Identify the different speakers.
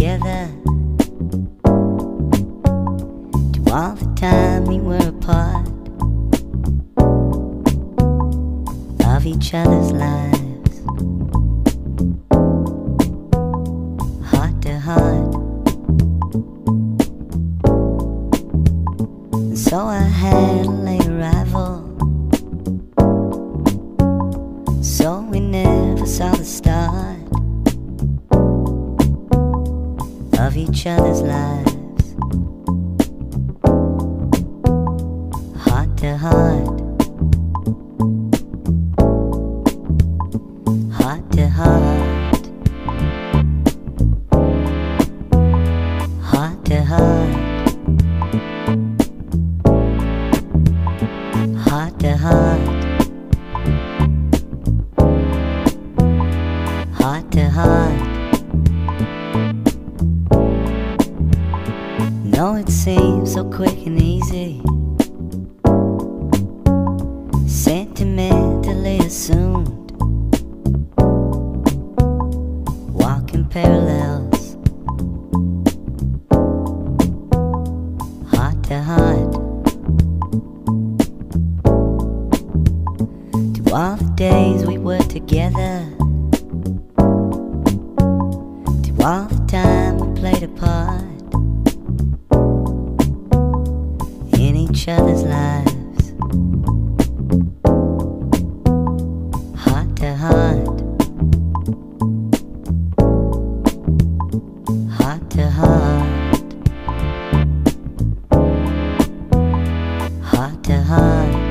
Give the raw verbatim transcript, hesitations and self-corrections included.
Speaker 1: together, to all the time we were apart of each other's lives, heart to heart. And so I had a late arrival, so we never saw the start of each other's lives, heart to heart, heart to heart, heart to heart, heart to heart, heart to heart. No, it seems so quick and easy, sentimentally assumed, walking parallels, heart to heart, to all the days we were together, to all the time we played a part in each other's lives, heart to heart, heart to heart, heart to heart.